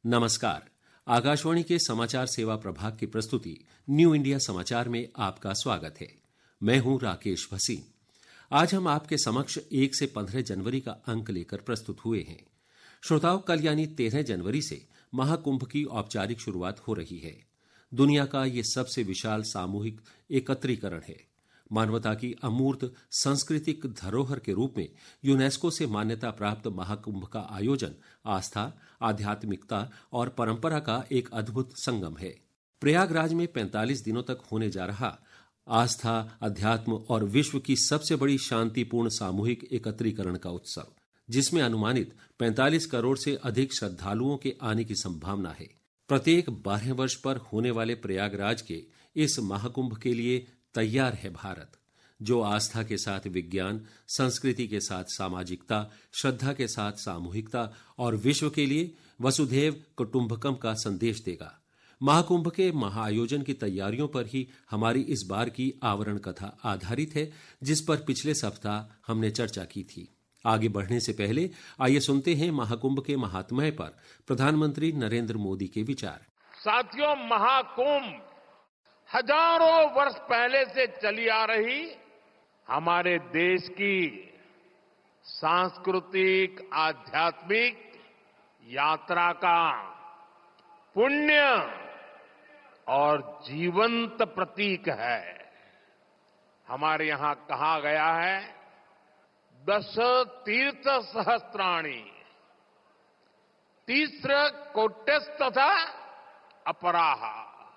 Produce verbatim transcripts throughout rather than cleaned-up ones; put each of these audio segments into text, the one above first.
नमस्कार। आकाशवाणी के समाचार सेवा प्रभाग की प्रस्तुति न्यू इंडिया समाचार में आपका स्वागत है। मैं हूं राकेश भसीन। आज हम आपके समक्ष एक से पंद्रह जनवरी का अंक लेकर प्रस्तुत हुए हैं। श्रोताओं, कल यानी तेरह जनवरी से महाकुंभ की औपचारिक शुरुआत हो रही है। दुनिया का ये सबसे विशाल सामूहिक एकत्रीकरण है। मानवता की अमूर्त सांस्कृतिक धरोहर के रूप में यूनेस्को से मान्यता प्राप्त महाकुंभ का आयोजन आस्था, आध्यात्मिकता और परंपरा का एक अद्भुत संगम है। प्रयागराज में पैंतालीस दिनों तक होने जा रहा आस्था, अध्यात्म और विश्व की सबसे बड़ी शांतिपूर्ण सामूहिक एकत्रीकरण का उत्सव, जिसमें अनुमानित पैंतालीस करोड़ से अधिक श्रद्धालुओं के आने की संभावना है। प्रत्येक बारह वर्ष पर होने वाले प्रयागराज के इस महाकुंभ के लिए तैयार है भारत, जो आस्था के साथ विज्ञान, संस्कृति के साथ सामाजिकता, श्रद्धा के साथ सामूहिकता और विश्व के लिए वसुधैव कुटुंबकम का संदेश देगा। महाकुंभ के महाआयोजन की तैयारियों पर ही हमारी इस बार की आवरण कथा आधारित है, जिस पर पिछले सप्ताह हमने चर्चा की थी। आगे बढ़ने से पहले आइए सुनते हैं महाकुंभ के महात्म्य पर प्रधानमंत्री नरेंद्र मोदी के विचार। साथियों, महाकुंभ हजारों वर्ष पहले से चली आ रही हमारे देश की सांस्कृतिक, आध्यात्मिक यात्रा का पुण्य और जीवंत प्रतीक है। हमारे यहां कहा गया है, दश तीर्थ सहस्त्राणि तीस्र कोट्यस्तथा अपराहा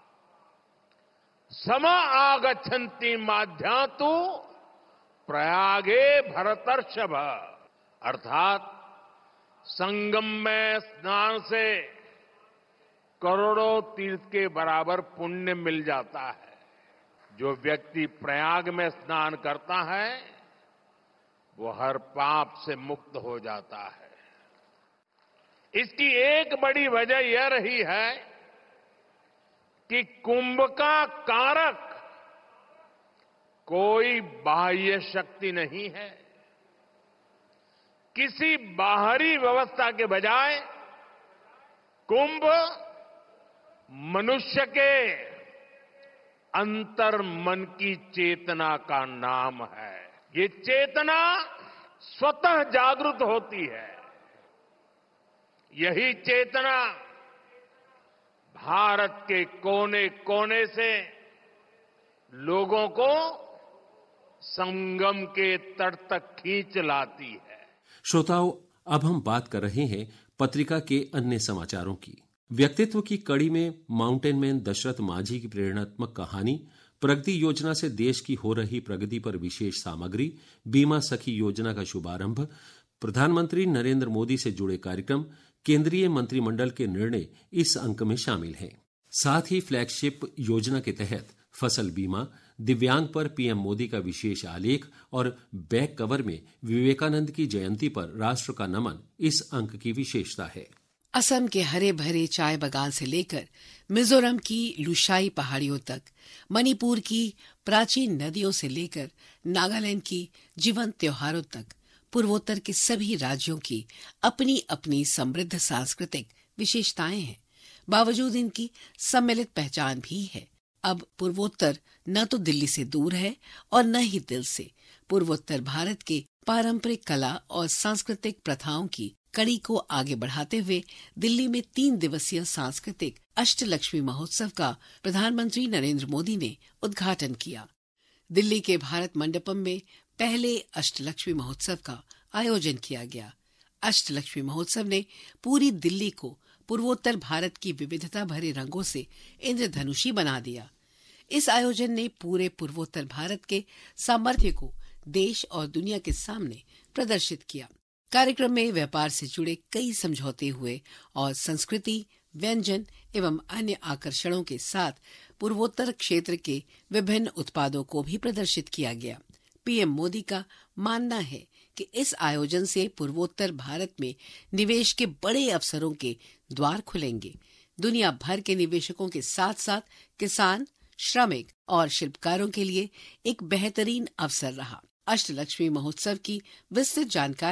सम आगच्छन्ति माध्यातु प्रयागे भरतर्षभ। अर्थात संगम में स्नान से करोड़ों तीर्थ के बराबर पुण्य मिल जाता है। जो व्यक्ति प्रयाग में स्नान करता है वो हर पाप से मुक्त हो जाता है। इसकी एक बड़ी वजह यह रही है कि कुंभ का कारक कोई बाह्य शक्ति नहीं है। किसी बाहरी व्यवस्था के बजाय कुंभ मनुष्य के अंतर मन की चेतना का नाम है। ये चेतना स्वतः जागृत होती है। यही चेतना भारत के कोने कोने से लोगों को संगम के तट तक खींच लाती है। श्रोताओं, अब हम बात कर रहे हैं पत्रिका के अन्य समाचारों की। व्यक्तित्व की कड़ी में माउंटेन मैन दशरथ माझी की प्रेरणात्मक कहानी, प्रगति योजना से देश की हो रही प्रगति पर विशेष सामग्री, बीमा सखी योजना का शुभारंभ, प्रधानमंत्री नरेंद्र मोदी से जुड़े कार्यक्रम, केंद्रीय मंत्रिमंडल के निर्णय इस अंक में शामिल हैं। साथ ही फ्लैगशिप योजना के तहत फसल बीमा, दिव्यांग पर पीएम मोदी का विशेष आलेख और बैक कवर में विवेकानंद की जयंती पर राष्ट्र का नमन इस अंक की विशेषता है। असम के हरे भरे चाय बागान से लेकर मिजोरम की लुशाई पहाड़ियों तक, मणिपुर की प्राचीन नदियों से लेकर नागालैंड की जीवंत त्योहारों तक, पूर्वोत्तर के सभी राज्यों की अपनी अपनी समृद्ध सांस्कृतिक विशेषताएं हैं। बावजूद इनकी सम्मिलित पहचान भी है। अब पूर्वोत्तर न तो दिल्ली से दूर है और न ही दिल से। पूर्वोत्तर भारत के पारंपरिक कला और सांस्कृतिक प्रथाओं की कड़ी को आगे बढ़ाते हुए दिल्ली में तीन दिवसीय सांस्कृतिक अष्टलक्ष्मी महोत्सव का प्रधानमंत्री नरेंद्र मोदी ने उद्घाटन किया। दिल्ली के भारत मंडपम में पहले अष्टलक्ष्मी महोत्सव का आयोजन किया गया। अष्टलक्ष्मी महोत्सव ने पूरी दिल्ली को पूर्वोत्तर भारत की विविधता भरे रंगों से इंद्रधनुषी बना दिया। इस आयोजन ने पूरे पूर्वोत्तर भारत के सामर्थ्य को देश और दुनिया के सामने प्रदर्शित किया। कार्यक्रम में व्यापार से जुड़े कई समझौते हुए और संस्कृति, व्यंजन एवं अन्य आकर्षणों के साथ पूर्वोत्तर क्षेत्र के विभिन्न उत्पादों को भी प्रदर्शित किया गया। पीएम मोदी का मानना है कि इस आयोजन से पूर्वोत्तर भारत में निवेश के बड़े अवसरों के द्वार खुलेंगे। दुनिया भर के निवेशकों के साथ साथ किसान, श्रमिक और शिल्पकारों के लिए एक बेहतरीन अवसर रहा। अष्टलक्ष्मी महोत्सव की विस्तृत जानकारी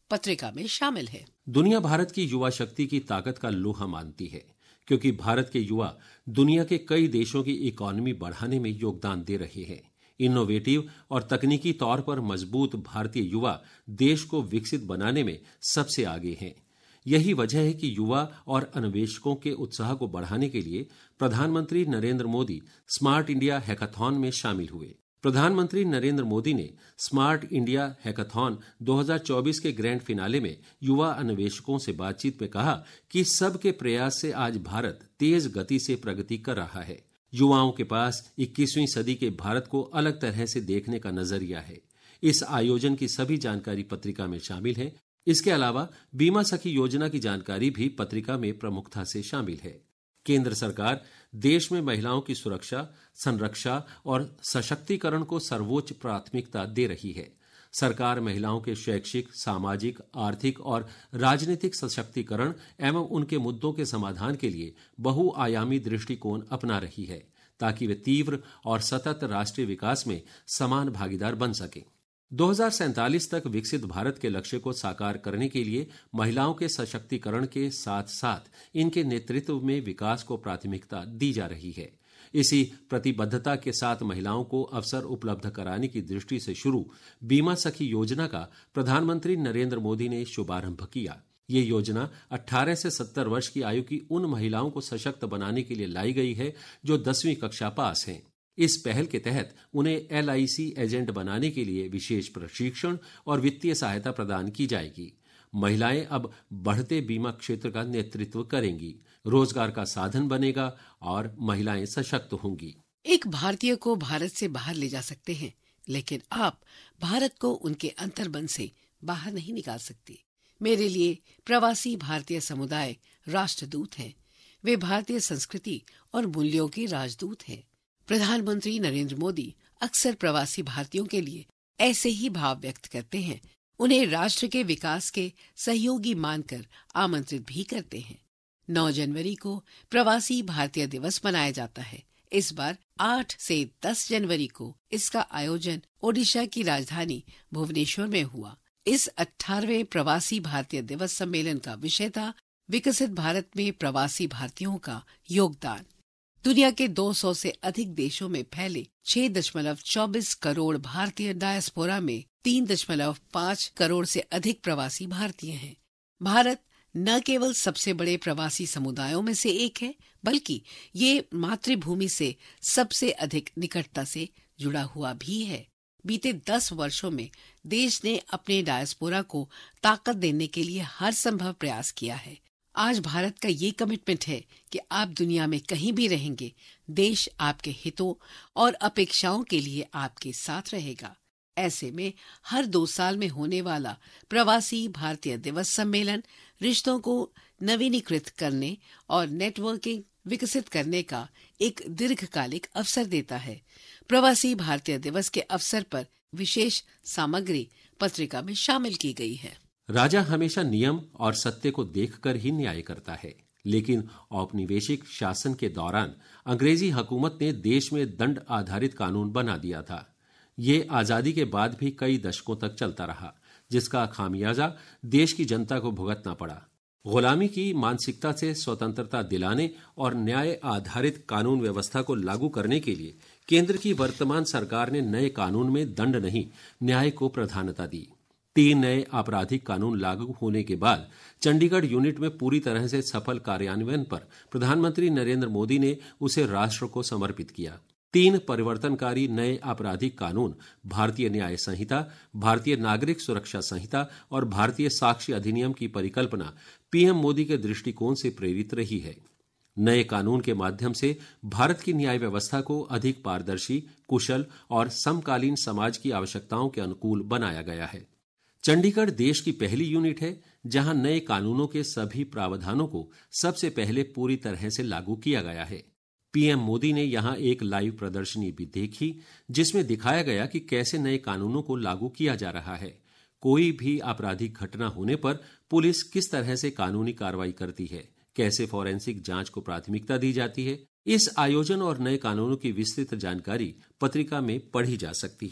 पत्रिका में शामिल है। दुनिया भारत की युवा शक्ति की ताकत का लोहा मानती है, क्योंकि भारत के युवा दुनिया के कई देशों की इकोनॉमी बढ़ाने में योगदान दे रहे हैं। इनोवेटिव और तकनीकी तौर पर मजबूत भारतीय युवा देश को विकसित बनाने में सबसे आगे हैं। यही वजह है कि युवा और अन्वेषकों के उत्साह को बढ़ाने के लिए प्रधानमंत्री Narendra Modi smart India hackathon में शामिल हुए। प्रधानमंत्री नरेंद्र मोदी ने स्मार्ट इंडिया हैकाथॉन दो हज़ार चौबीस के ग्रैंड फिनाले में युवा अन्वेषकों से बातचीत में कहा कि सबके प्रयास से आज भारत तेज गति से प्रगति कर रहा है। युवाओं के पास इक्कीसवीं सदी के भारत को अलग तरह से देखने का नजरिया है। इस आयोजन की सभी जानकारी पत्रिका में शामिल है। इसके अलावा बीमा सखी योजना की जानकारी भी पत्रिका में प्रमुखता से शामिल है। केंद्र सरकार देश में महिलाओं की सुरक्षा, संरक्षा और सशक्तिकरण को सर्वोच्च प्राथमिकता दे रही है। सरकार महिलाओं के शैक्षिक, सामाजिक, आर्थिक और राजनीतिक सशक्तिकरण एवं उनके मुद्दों के समाधान के लिए बहुआयामी दृष्टिकोण अपना रही है, ताकि वे तीव्र और सतत राष्ट्रीय विकास में समान भागीदार बन सकें। दो हज़ार सैंतालीस तक विकसित भारत के लक्ष्य को साकार करने के लिए महिलाओं के सशक्तिकरण के साथ साथ इनके नेतृत्व में विकास को प्राथमिकता दी जा रही है। इसी प्रतिबद्धता के साथ महिलाओं को अवसर उपलब्ध कराने की दृष्टि से शुरू बीमा सखी योजना का प्रधानमंत्री नरेंद्र मोदी ने शुभारंभ किया। ये योजना अठारह से सत्तर वर्ष की आयु की उन महिलाओं को सशक्त बनाने के लिए लाई गई है जो दसवीं कक्षा पास हैं। इस पहल के तहत उन्हें एल आई सी एजेंट बनाने के लिए विशेष प्रशिक्षण और वित्तीय सहायता प्रदान की जाएगी। महिलाएं अब बढ़ते बीमा क्षेत्र का नेतृत्व करेंगी, रोजगार का साधन बनेगा और महिलाएं सशक्त होंगी। एक भारतीय को भारत से बाहर ले जा सकते हैं, लेकिन आप भारत को उनके अंतर्बन से बाहर नहीं निकाल सकते। मेरे लिए प्रवासी भारतीय समुदाय राष्ट्रदूत हैं। वे भारतीय संस्कृति और मूल्यों के राजदूत हैं। प्रधानमंत्री नरेंद्र मोदी अक्सर प्रवासी भारतीयों के लिए ऐसे ही भाव व्यक्त करते हैं। उन्हें राष्ट्र के विकास के सहयोगी मानकर आमंत्रित भी करते हैं। नौ जनवरी को प्रवासी भारतीय दिवस मनाया जाता है। इस बार आठ से दस जनवरी को इसका आयोजन ओडिशा की राजधानी भुवनेश्वर में हुआ। इस अठारहवें प्रवासी भारतीय दिवस सम्मेलन का विषय था विकसित भारत में प्रवासी भारतीयों का योगदान। दुनिया के दो सौ से अधिक देशों में फैले छह दशमलव चौबीस करोड़ भारतीय डायस्पोरा में तीन दशमलव पाँच करोड़ से अधिक प्रवासी भारतीय हैं। भारत न केवल सबसे बड़े प्रवासी समुदायों में से एक है, बल्कि ये मातृभूमि से सबसे अधिक निकटता से जुड़ा हुआ भी है। बीते दस वर्षों में देश ने अपने डायस्पोरा को ताकत देने के लिए हर संभव प्रयास किया है। आज भारत का ये कमिटमेंट है कि आप दुनिया में कहीं भी रहेंगे, देश आपके हितों और अपेक्षाओं के लिए आपके साथ रहेगा। ऐसे में हर दो साल में होने वाला प्रवासी भारतीय दिवस सम्मेलन रिश्तों को नवीनीकृत करने और नेटवर्किंग विकसित करने का एक दीर्घकालिक अवसर देता है। प्रवासी भारतीय दिवस के अवसर पर विशेष सामग्री पत्रिका में शामिल की गई है। राजा हमेशा नियम और सत्य को देखकर ही न्याय करता है, लेकिन औपनिवेशिक शासन के दौरान अंग्रेजी हुकूमत ने देश में दंड आधारित कानून बना दिया था। ये आजादी के बाद भी कई दशकों तक चलता रहा, जिसका खामियाजा देश की जनता को भुगतना पड़ा। गुलामी की मानसिकता से स्वतंत्रता दिलाने और न्याय आधारित कानून व्यवस्था को लागू करने के लिए केंद्र की वर्तमान सरकार ने नए कानून में दंड नहीं, न्याय को प्रधानता दी। तीन नए आपराधिक कानून लागू होने के बाद चंडीगढ़ यूनिट में पूरी तरह से सफल कार्यान्वयन पर प्रधानमंत्री नरेंद्र मोदी ने उसे राष्ट्र को समर्पित किया। तीन परिवर्तनकारी नए आपराधिक कानून भारतीय न्याय संहिता, भारतीय नागरिक सुरक्षा संहिता और भारतीय साक्ष्य अधिनियम की परिकल्पना पीएम मोदी के दृष्टिकोण से प्रेरित रही है। नए कानून के माध्यम से भारत की न्याय व्यवस्था को अधिक पारदर्शी, कुशल और समकालीन समाज की आवश्यकताओं के अनुकूल बनाया गया है। चंडीगढ़ देश की पहली यूनिट है जहां नए कानूनों के सभी प्रावधानों को सबसे पहले पूरी तरह से लागू किया गया है। पीएम मोदी ने यहां एक लाइव प्रदर्शनी भी देखी, जिसमें दिखाया गया कि कैसे नए कानूनों को लागू किया जा रहा है। कोई भी आपराधिक घटना होने पर पुलिस किस तरह से कानूनी कार्रवाई करती है, कैसे फॉरेंसिक जांच को प्राथमिकता दी जाती है। इस आयोजन और नए कानूनों की विस्तृत जानकारी पत्रिका में पढ़ी जा सकती है।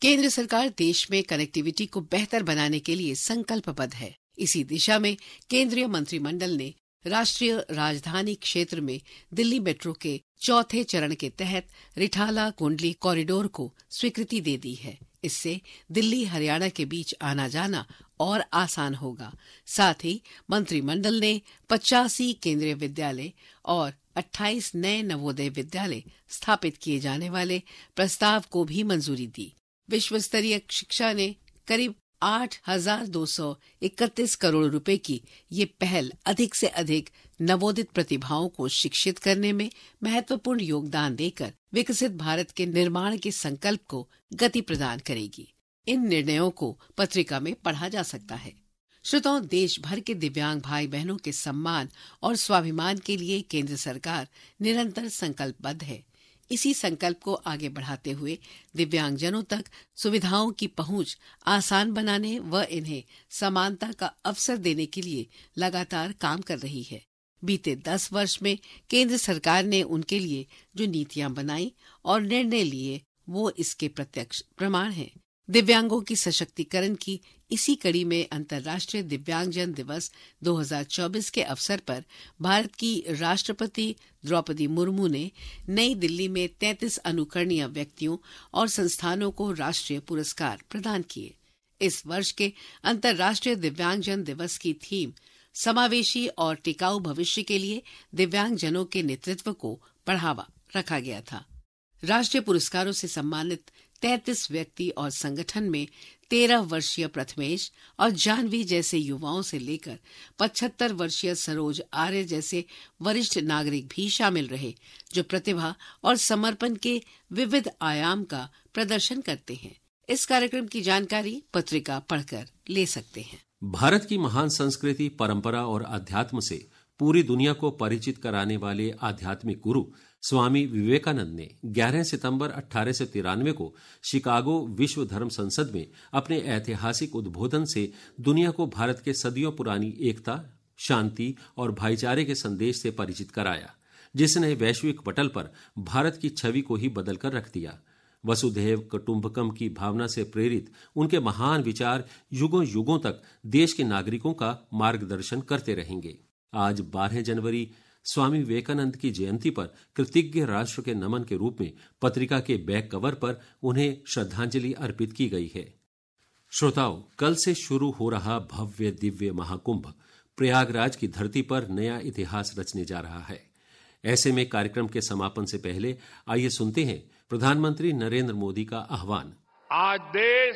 केंद्र सरकार देश में कनेक्टिविटी को बेहतर बनाने के लिए संकल्पबद्ध है। इसी दिशा में केंद्रीय मंत्रिमंडल ने राष्ट्रीय राजधानी क्षेत्र में दिल्ली मेट्रो के चौथे चरण के तहत रिठाला कुंडली कॉरिडोर को स्वीकृति दे दी है। इससे दिल्ली हरियाणा के बीच आना जाना और आसान होगा। साथ ही मंत्रिमंडल ने पचासी केंद्रीय विद्यालय और अट्ठाईस नए नवोदय विद्यालय स्थापित किए जाने वाले प्रस्ताव को भी मंजूरी दी। विश्व स्तरीय शिक्षा ने करीब आठ हजार दो सौ इकतीस करोड़ रुपए की ये पहल अधिक से अधिक नवोदित प्रतिभाओं को शिक्षित करने में महत्वपूर्ण योगदान देकर विकसित भारत के निर्माण के संकल्प को गति प्रदान करेगी। इन निर्णयों को पत्रिका में पढ़ा जा सकता है। श्रोताओं, देश भर के दिव्यांग भाई बहनों के सम्मान और स्वाभिमान के लिए केंद्र सरकार निरंतर संकल्पबद्ध है। इसी संकल्प को आगे बढ़ाते हुए दिव्यांगजनों तक सुविधाओं की पहुंच आसान बनाने व इन्हें समानता का अवसर देने के लिए लगातार काम कर रही है। बीते दस वर्ष में केंद्र सरकार ने उनके लिए जो नीतियां बनाई और निर्णय लिए वो इसके प्रत्यक्ष प्रमाण हैं। दिव्यांगों की सशक्तिकरण की इसी कड़ी में अंतर्राष्ट्रीय दिव्यांगजन दिवस दो हज़ार चौबीस के अवसर पर भारत की राष्ट्रपति द्रौपदी मुर्मू ने नई दिल्ली में तैंतीस अनुकरणीय व्यक्तियों और संस्थानों को राष्ट्रीय पुरस्कार प्रदान किए। इस वर्ष के अंतर्राष्ट्रीय दिव्यांगजन दिवस की थीम समावेशी और टिकाऊ भविष्य के लिए दिव्यांगजनों के नेतृत्व को बढ़ावा रखा गया था। राष्ट्रीय पुरस्कारों से सम्मानित तैंतीस व्यक्ति और संगठन में तेरह वर्षीय प्रथमेश और जानवी जैसे युवाओं से लेकर पचहत्तर वर्षीय सरोज आर्य जैसे वरिष्ठ नागरिक भी शामिल रहे, जो प्रतिभा और समर्पण के विविध आयाम का प्रदर्शन करते हैं। इस कार्यक्रम की जानकारी पत्रिका पढ़कर ले सकते हैं। भारत की महान संस्कृति, परंपरा और अध्यात्म से पूरी दुनिया को परिचित कराने वाले आध्यात्मिक गुरु स्वामी विवेकानंद ने ग्यारह सितंबर अठारह सौ तिरानवे को शिकागो विश्व धर्म संसद में अपने ऐतिहासिक उद्बोधन से दुनिया को भारत के सदियों पुरानी एकता, शांति और भाईचारे के संदेश से परिचित कराया, जिसने वैश्विक पटल पर भारत की छवि को ही बदलकर रख दिया। वसुधैव कुटुंबकम की भावना से प्रेरित उनके महान विचार युगों युगों तक देश के नागरिकों का मार्गदर्शन करते रहेंगे। आज बारह जनवरी स्वामी विवेकानंद की जयंती पर कृतज्ञ राष्ट्र के नमन के रूप में पत्रिका के बैक कवर पर उन्हें श्रद्धांजलि अर्पित की गई है। श्रोताओं, कल से शुरू हो रहा भव्य दिव्य महाकुंभ प्रयागराज की धरती पर नया इतिहास रचने जा रहा है। ऐसे में कार्यक्रम के समापन से पहले आइए सुनते हैं प्रधानमंत्री नरेंद्र मोदी का आह्वान। आज देश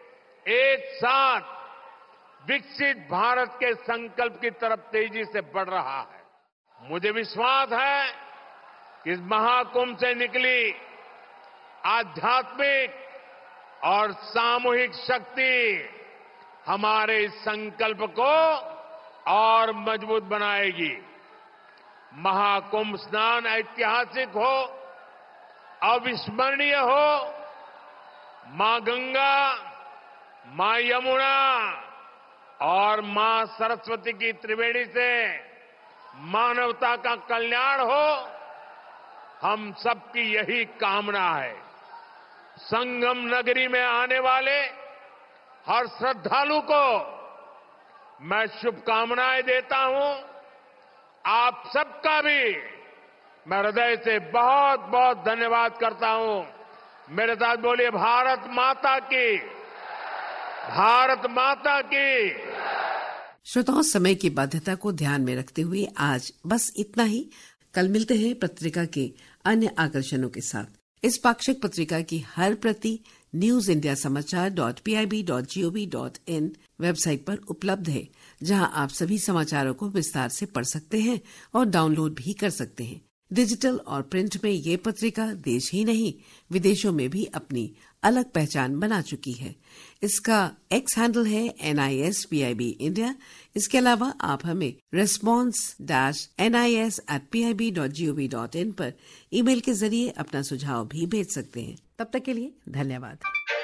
एक साथ विकसित भारत के संकल्प की तरफ तेजी से बढ़ रहा है। मुझे विश्वास है कि इस महाकुंभ से निकली आध्यात्मिक और सामूहिक शक्ति हमारे इस संकल्प को और मजबूत बनाएगी। महाकुंभ स्नान ऐतिहासिक हो, अविस्मरणीय हो, मां गंगा, मां यमुना और मां सरस्वती की त्रिवेणी से मानवता का कल्याण हो, हम सबकी यही कामना है। संगम नगरी में आने वाले हर श्रद्धालु को मैं शुभकामनाएं देता हूं। आप सबका भी मैं हृदय से बहुत बहुत धन्यवाद करता हूं। मेरे साथ बोलिए, भारत माता की, भारत माता की। श्रोताओं, समय की बाध्यता को ध्यान में रखते हुए आज बस इतना ही। कल मिलते हैं पत्रिका के अन्य आकर्षणों के साथ। इस पाक्षिक पत्रिका की हर प्रति news India Samachar dot P I B dot G O V dot in website पर उपलब्ध है, जहां आप सभी समाचारों को विस्तार से पढ़ सकते हैं और डाउनलोड भी कर सकते हैं। डिजिटल और प्रिंट में ये पत्रिका देश ही नहीं विदेशों में भी अपनी अलग पहचान बना चुकी है। इसका एक्स हैंडल है N I S P I B India. इसके अलावा आप हमें response dash N I S at P I B dot G O V dot in पर ईमेल के जरिए अपना सुझाव भी भेज सकते हैं। तब तक के लिए धन्यवाद।